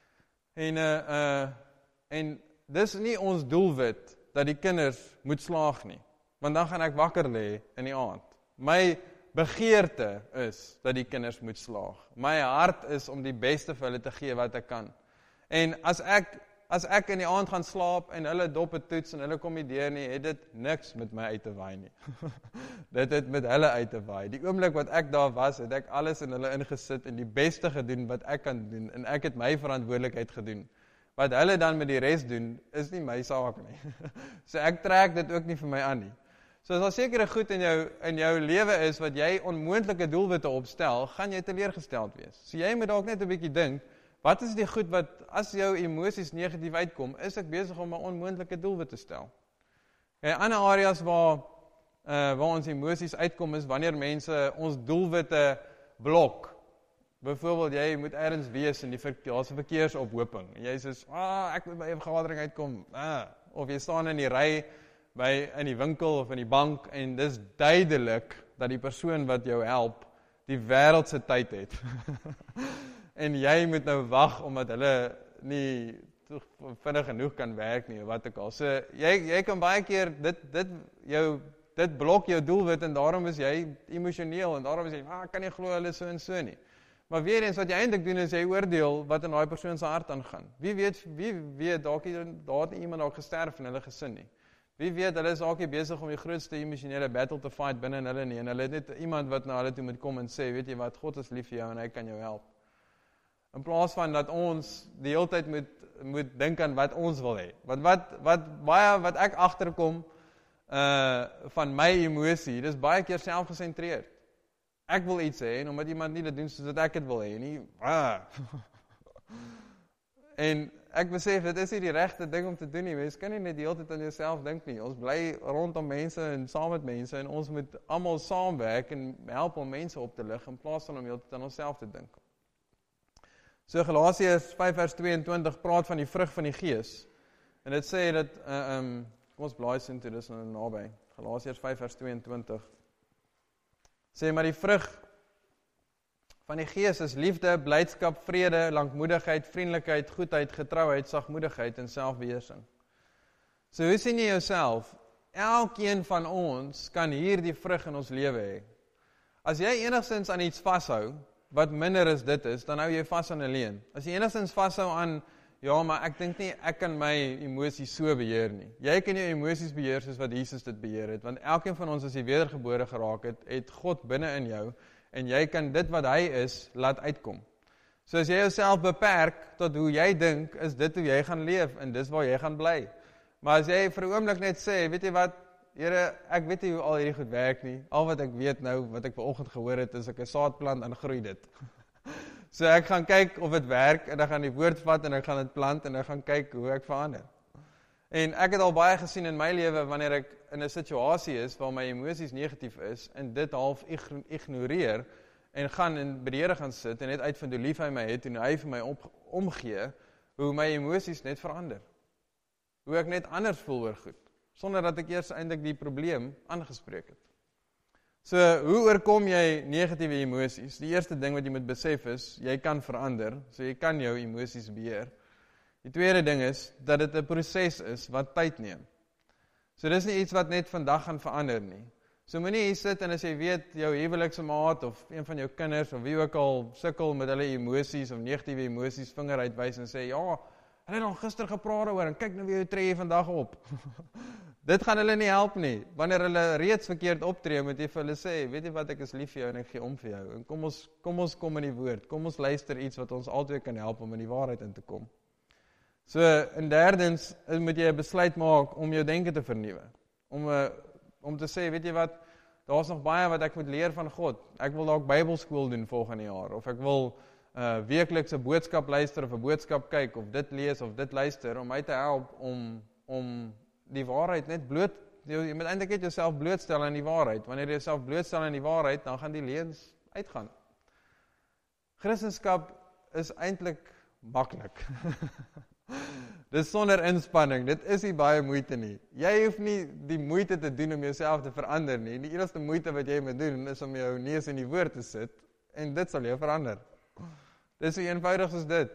En dis nie ons doelwit dat die kinders moet slaag nie, want dan gaan ek wakker lê in die aand. My begeerte is dat die kinders moet slaag. My hart is om die beste vir hulle te gee wat ek kan. En as ek in die aand gaan slaap en hulle dop het toets en hulle kom nie deur nie, het dit niks met my uit te waai nie. Dit het met hulle uit te waai. Die oomblik wat ek daar was, het ek alles in hulle ingesit en die beste gedoen wat ek kan doen en ek het my verantwoordelikheid gedoen. Wat hulle dan met die res doen, is nie my saak nie. So ek trek dit ook nie vir my aan nie. So as daar sekere goed in jou lewe is wat jy onmoontlike doelwitte opstel, gaan jy teleurgesteld wees. So jy moet dalk net 'n bietjie dink, wat is die goed wat as jou emosies negatief uitkom, is ek besig om 'n onmoontlike doelwit te stel. Ander areas waar ons emosies uitkom is wanneer mense ons doelwitte blok. Byvoorbeeld jy moet ergens wees en daar's 'n verkeersophoping en jy sê, ek moet by 'n vergadering uitkom, of jy staan in die ry in die winkel of in die bank en dis duidelik dat die persoon wat jou help die wêreldse tyd het. En jy moet nou wag omdat hulle nie vinnig genoeg kan werk nie, of wat ook al. So jy kan baie keer dit blok jou doelwit en daarom is jy emosioneel en daarom is jy, ek kan nie glo hulle so en so nie. Maar weer eens wat jy eintlik doen is jy oordeel wat in daai persoon se hart aangaan. Wie weet dalk daar het iemand dalk gesterf in hulle gesin nie. Wie weet, hulle is dalk besig om die grootste emosionele battle te fight binne in hulle nie, en hulle het net iemand wat na hulle toe moet kom en sê, weet jy wat, God is lief vir jou en hy kan jou help. In plaas van dat ons die hele tyd moet dink aan wat ons wil hê. Want wat ek agterkom van my emosie, dis baie keer selfgesentreerd. Ek wil iets hê, en omdat iemand nie dit doen soos wat ek dit wil hê nie, En ek besef, dit is nie die regte ding om te doen nie. Mens kan nie net die hele tyd aan jouself dink nie. Ons bly rondom mense en saam met mense en ons moet almal saamwerk en help om mense op te lig in plaas van om die hele tyd aan onsself te dink. So Galasiërs 5:22 praat van die vrug van die Gees. En dit sê dat kom ons blaai sin toe, dis nou naby. Galasiërs 5:22 sê maar die vrug van die Gees is liefde, blydskap, vrede, lankmoedigheid, vriendelikheid, goedheid, getrouheid, sagmoedigheid en selfbeheersing. So hoe sien jy jouself? Elkeen van ons kan hierdie vrug in ons lewe hê. As jy enigstens aan iets vashou, wat minder as dit is, dan hou jy vas aan 'n leuen. As jy enigstens vashou aan, ja, maar ek dink nie ek kan my emosies so beheer nie. Jy kan jou emosies beheer soos wat Jesus dit beheer het, want elkeen van ons as jy wedergebore geraak het God binne in jou, en jy kan dit wat hy is, laat uitkom. So as jy jouself beperk tot hoe jy dink, is dit hoe jy gaan leef, en dis waar jy gaan bly. Maar as jy vir 'n oomblik net sê, weet jy wat, Here, ek weet nie hoe al hierdie goed werk nie, al wat ek weet nou, wat ek vanoggend gehoor het, is ek 'n saad plant en groei dit. So ek gaan kyk of dit werk, en ek gaan die woord vat, en ek gaan dit plant, en ek gaan kyk hoe ek verander. En ek het al baie gesien in my lewe, wanneer ek in 'n situasie is, waar my emosies negatief is, en dit half ignoreer, en gaan in by die Here gaan sit, en net uitvind hoe lief hy my het, en hoe hy vir my omgee, hoe my emosies net verander. Hoe ek net anders voel oor goed, sonder dat ek eers eintlik die probleem aangespreek het. So, hoe oorkom jy negatiewe emosies? Die eerste ding wat jy moet besef is, jy kan verander, so jy kan jou emosies beheer. Die tweede ding is, dat dit 'n proses is wat tyd neem. So dis nie iets wat net vandag gaan verander nie. So moenie hier sit en as jy weet, jou huweliksmaat of een van jou kinders, of wie ook al sukkel met hulle emosies of negatiewe emosies, vinger uitwys en sê, ja, hulle het al gister gepraat oor, en kyk nou wie jy tree vandag op. Dit gaan hulle nie help nie. Wanneer hulle reeds verkeerd optree, moet jy vir hulle sê, weet jy wat, ek is lief vir jou en ek gee om vir jou. En kom ons kom in die woord. Kom ons luister iets wat ons altyd kan help om in die waarheid in te kom. So, en derdens, moet jy 'n besluit maak om jou denke te vernuwe. Om te sê, weet jy wat, daar's nog baie wat ek moet leer van God. Ek wil dalk Bybelskool doen volgende jaar, of ek wil weekliks 'n boodskap luister, of 'n boodskap kyk, of dit lees, of dit luister, om my te help om die waarheid net bloot, jy moet eintlik net jouself blootstel aan die waarheid. Wanneer jy jouself blootstel aan die waarheid, dan gaan die leuns uitgaan. Christendom is eintlik maklik. Dis sonder inspanning, dit is nie baie moeite nie. Jy hoef nie die moeite te doen om jouself te verander nie. Die enigste moeite wat jy moet doen, is om jou neus in die woord te sit, en dit sal jou verander. Dis so eenvoudig soos dit.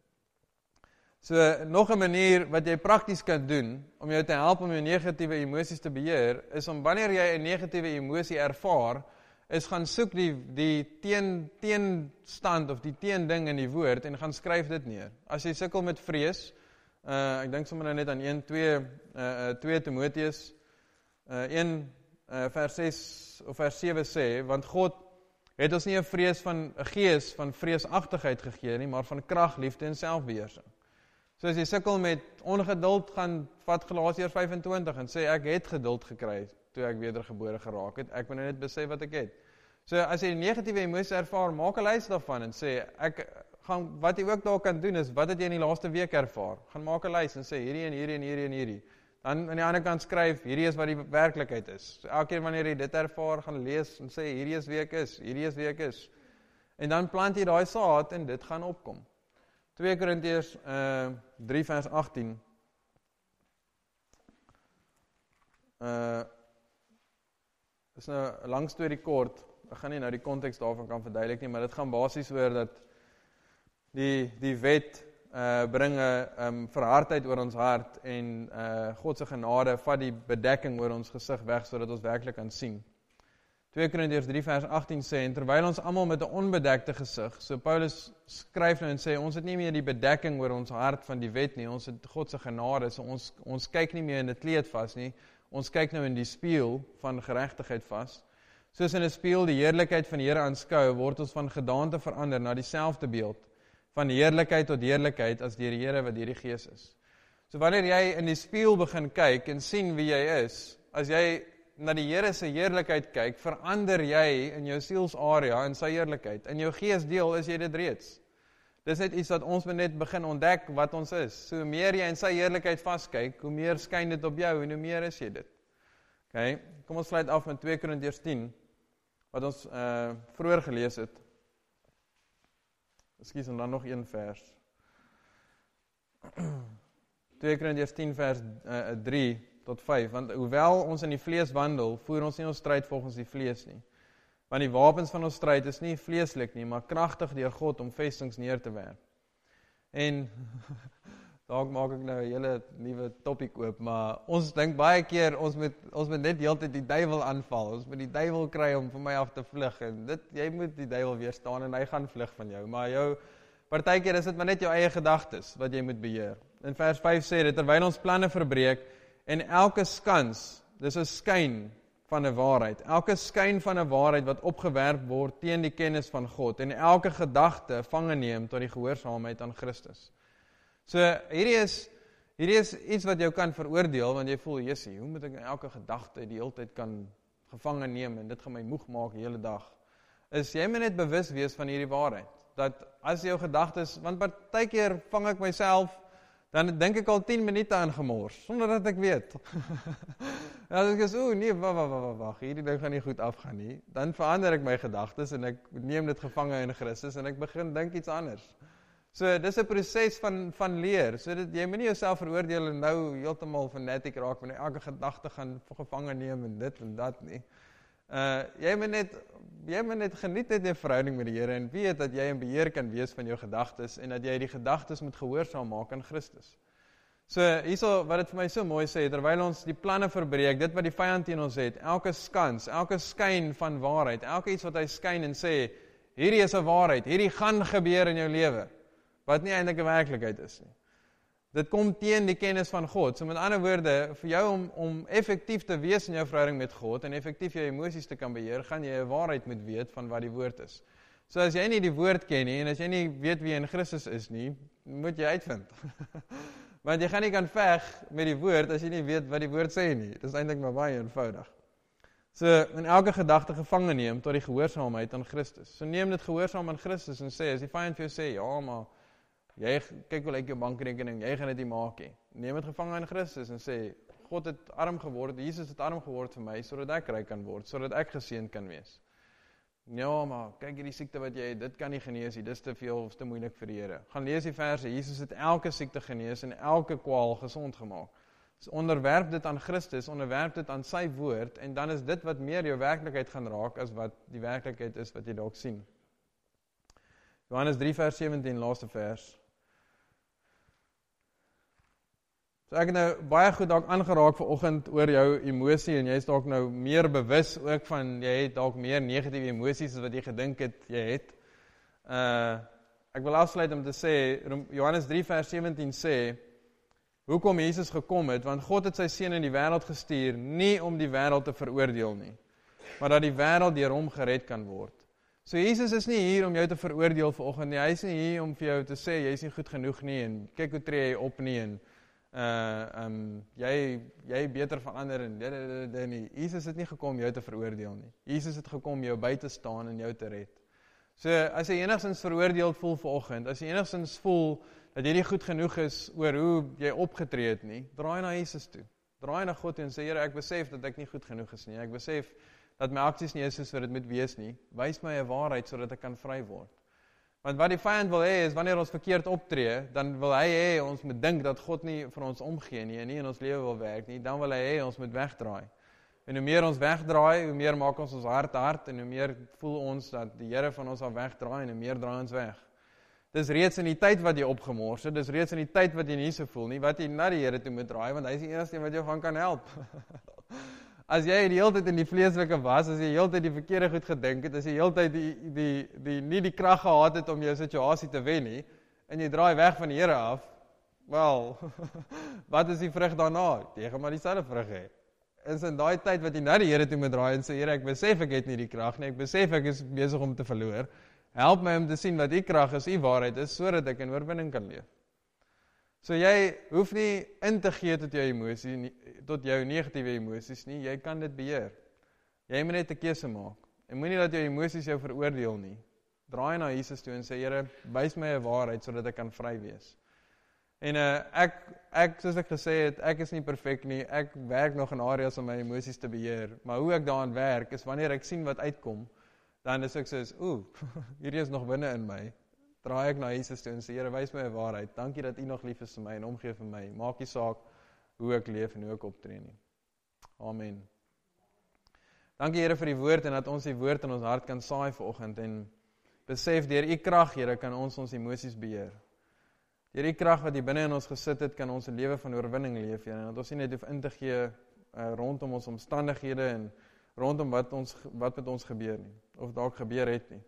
So, nog 'n manier wat jy prakties kan doen, om jou te help om jou negatiewe emosies te beheer, is om wanneer jy 'n negatiewe emosie ervaar, is gaan soek die teenstand of die teending in die woord en gaan skryf dit neer. As jy sukkel met vrees, ek dink sommer nou net aan 2 Timoteus 1 vers 6 of vers 7 sê, want God het ons nie 'n gees van vreesagtigheid gegee nie, maar van krag, liefde en selfbeheersing. So as jy sukkel met ongeduld, gaan vat Galasiërs 25 en sê ek het geduld gekry toe ek wedergebore geraak het. Ek moet net besef wat ek het. So as jy negatiewe emosies ervaar, maak 'n lys daarvan en sê wat jy ook daar kan doen is, wat het jy in die laaste week ervaar? Gaan maak 'n lys en sê hierdie en hierdie en hierdie en hierdie. Dan aan die ander kant skryf, hierdie is wat die werklikheid is. So elke keer wanneer jy dit ervaar, gaan lees en sê hierdie is wie ek is, hierdie is wie ek is. En dan plant jy daai saad en dit gaan opkom. 2 Korintiërs 3 vers 18. Is nou 'n lang storie kort. Ek gaan nie nou die konteks daarvan kan verduidelik nie, maar dit gaan basies oor dat die wet bring 'n verhardheid oor ons hart en God se genade vat die bedekking oor ons gesig weg sodat ons werklik kan sien. 2 Korintiërs 3 vers 18 sê, en terwyl ons almal met 'n onbedekte gesig, so Paulus skryf nou en sê, ons het nie meer die bedekking oor ons hart van die wet nie, ons het God se genade, so ons kyk nie meer in 'n kleed vas nie, ons kyk nou in die spieël van geregtigheid vas. Soos in 'n spieël die heerlikheid van die Here aanskou, word ons van gedaante verander na dieselfde beeld, van heerlikheid tot heerlikheid as deur die Here wat deur die Gees is. So wanneer jy in die spieël begin kyk en sien wie jy is, as jy na die Here se heerlikheid kyk, verander jy in jou sielsarea in sy heerlikheid. In jou geesdeel is jy dit reeds. Dis net iets wat ons moet net begin ontdek wat ons is. So hoe meer jy in sy heerlikheid vaskyk, hoe meer skyn dit op jou en hoe meer is jy dit. Okay, kom ons sluit af met 2 Korintiërs 10, wat ons vroeër gelees het. Ekskuus, en dan nog een vers. 2 Korintiërs 10 vers 3 tot 5, want hoewel ons in die vlees wandel, voer ons nie ons stryd volgens die vlees nie. Want die wapens van ons stryd is nie vleeslik nie, maar kragtig deur God om vestings neer te werp. En dalk maak ek nou 'n hele nuwe topik oop, maar ons dink baie keer ons moet net heeltyd die duiwel aanval. Ons moet die duiwel kry om van my af te vlug en jy moet die duiwel weerstaan en hy gaan vlug van jou. Maar partykeer is dit maar net jou eie gedagtes wat jy moet beheer. In vers 5 sê dit, terwyl ons planne verbreek en elke skans, dis 'n skyn van 'n waarheid. Elke skyn van 'n waarheid wat opgewerp word teen die kennis van God en elke gedagte vange neem tot die gehoorsaamheid aan Christus. So hierdie is iets wat jou kan veroordeel, want jy voel, Jessie, hoe moet ek elke gedagte die hele tyd kan gevange neem en dit gaan my moeg maak die hele dag. Is jy moet net bewus wees van hierdie waarheid, dat as jou gedagtes, want partykeer vang ek myself, dan dink ek al 10 minute aan gemors, sonder dat ek weet. En as ek is, nee, wag, hierdie ding gaan nie goed afgaan nie, dan verander ek my gedagtes en ek neem dit gevange in Christus en ek begin dink iets anders. So, dis 'n proses van leer, so jy moet nie jouself veroordeel en nou heeltemal fanatic raak, wanneer elke gedagte gaan gevange neem en dit en dat nie. Jy moet net geniet net 'n verhouding met die Here en weet dat jy in beheer kan wees van jou gedagtes en dat jy die gedagtes moet gehoorsaam maak aan Christus. So, hierso wat dit vir my so mooi sê, terwyl ons die planne verbreek, dit wat die vyand teen ons het, elke skans, elke skyn van waarheid, elke iets wat hy skyn en sê, hierdie is 'n waarheid, hierdie gaan gebeur in jou lewe, wat nie eintlik 'n werklikheid is nie. Dit kom teen die kennis van God. So met ander woorde, vir jou om effektief te wees in jou verhouding met God en effektief jou emosies te kan beheer, gaan jy 'n waarheid moet weet van wat die woord is. So as jy nie die woord ken nie en as jy nie weet wie in Christus is nie, moet jy uitvind. Want jy gaan nie kan veg met die woord as jy nie weet wat die woord sê nie. Dit is eintlik maar baie eenvoudig. So in elke gedagte gevange neem tot die gehoorsaamheid aan Christus. So neem dit gehoorsaam aan Christus en sê, as die vyand vir jou sê, ja, maar jy kyk wel uit jou bankrekening, jy gaan dit nie maak nie. Neem dit gevange aan Christus en sê, God het arm geword, Jesus het arm geword vir my, sodat ek ryk kan word, sodat ek geseënd kan wees. Ja, maar kyk hierdie siekte wat jy het, dit kan nie genees nie, dis te veel of te moeilik vir die Here. Gaan lees die verse, Jesus het elke siekte genees en elke kwaal gesond gemaak. Dus onderwerp dit aan Christus, onderwerp dit aan sy woord, en dan is dit wat meer jou werklikheid gaan raak, as wat die werklikheid is wat jy dalk sien. Johannes 3 vers 17, laaste vers. So ek het nou baie goed dalk aangeraak vanoggend oor jou emosie, en jy is dalk nou meer bewus ook van, jy het dalk meer negatiewe emosies as wat jy gedink het, jy het. Ek wil afsluit om te sê, Johannes 3 vers 17 sê, hoekom Jesus gekom het, want God het sy seun in die wêreld gestuur, nie om die wêreld te veroordeel nie, maar dat die wêreld deur hom gered kan word. So Jesus is nie hier om jou te veroordeel vanoggend nie, hy is nie hier om vir jou te sê, jy is nie goed genoeg nie, en kyk hoe tree jy op nie, en jy beter verander, en dit nie. Jesus het nie gekom om jou te veroordeel nie, Jesus het gekom om jou by te staan en jou te red. So as jy enigstens veroordeeld voel vanoggend, as jy enigstens voel, dat jy nie goed genoeg is oor hoe jy opgetree het nie, draai na Jesus toe. Draai na God toe en sê, Here, ek besef dat ek nie goed genoeg is nie. Ek besef dat my aksies nie is soos wat dit moet wees nie. Wys my 'n waarheid sodat ek kan vry word. Want wat die vyand wil hê is, wanneer ons verkeerd optree, dan wil hy hê ons moet dink dat God nie vir ons omgee nie en nie in ons lewe wil werk nie. Dan wil hy hê ons moet wegdraai. En hoe meer ons wegdraai, hoe meer maak ons hart, en hoe meer voel ons dat die Here van ons al wegdraai, en hoe meer draai ons weg. Dis reeds in die tyd wat jy opgemors het, dis reeds in die tyd wat jy nie so voel nie, wat jy na die Here toe moet draai, want hy is die enigste wat jou gaan kan help. As jy die hele tyd in die vleeslike was, as jy die hele tyd die verkeerde goed gedink het, as jy die hele tyd nie die krag gehad het om jou situasie te wen nie, en jy draai weg van die Here af, wel, wat is die vrug daarna? Jy gaan maar dieselfde vrug hê. En so in daai tyd wat jy na die Here toe moet draai en sê, Here, ek besef ek het nie die krag nie, ek besef ek is besig om te verloor. Help my om te sien wat u krag is, u waarheid is, sodat ek in oorwinning kan leef. So jy hoef nie in te gee tot jou emosie, tot jou negatiewe emosies nie, jy kan dit beheer. Jy moet net 'n keuse maak. En moenie dat jou emosies jou veroordeel nie. Draai na Jesus toe en sê, Here, wys my 'n waarheid sodat ek kan vry wees. En ek soos ek gesê het, ek is nie perfek nie, ek werk nog in areas om my emosies te beheer, maar hoe ek daaraan werk, is wanneer ek sien wat uitkom, dan is ek soos, hierdie is nog binne in my, draai ek na Jesus toe en sê, Here, wys my 'n waarheid, dankie dat u nog lief is vir my en omgee vir my, maak nie saak hoe ek leef en hoe ek optree nie. Amen. Dankie Here vir die woord en dat ons die woord in ons hart kan saai vanoggend en besef, deur u krag, Here, kan ons emosies beheer. Deur die krag wat hier binne in ons gesit het, kan ons 'n lewe van oorwinning leef, Here, en dat ons nie net hoef in te gee rondom ons omstandighede en rondom wat met ons gebeur nie, of dalk gebeur het nie.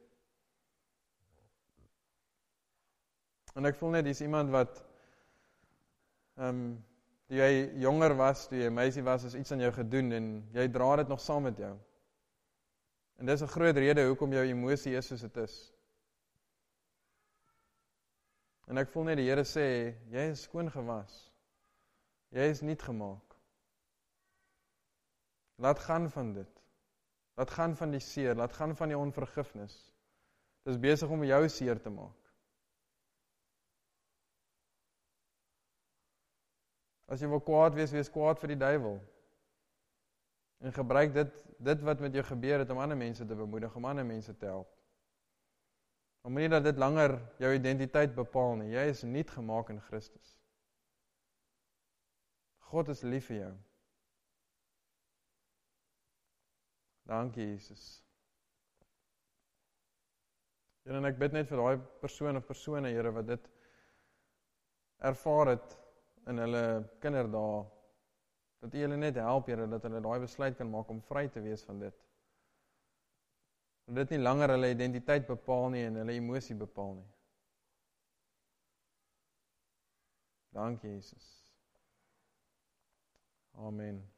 En ek voel net, dis iemand wat, toe jy jonger was, toe jy meisie was, is iets aan jou gedoen, en jy dra dit nog saam met jou. En dis 'n groot rede hoekom jou emosie is soos dit is. En ek voel net die Here sê, jy is skoon gewas. Jy is nuut gemaak. Laat gaan van dit. Laat gaan van die seer, laat gaan van die onvergifnis. Dit is besig om jou seer te maak. As jy wil kwaad wees kwaad vir die duiwel. En gebruik dit wat met jou gebeur het om ander mense te bemoedig, om ander mense te help. Maar moenie dat dit langer jou identiteit bepaal nie. Jy is nuut gemaak in Christus. God is lief vir jou. Dankie Jesus. Here, en ek bid net vir daai persoon of persone, Here, wat dit ervaar het in hulle kinderdae, dat U hulle net help, Here, dat hulle daai besluit kan maak om vry te wees van dit. Dat dit nie langer hulle identiteit bepaal nie en hulle emosie bepaal nie. Dankie Jesus. Amen.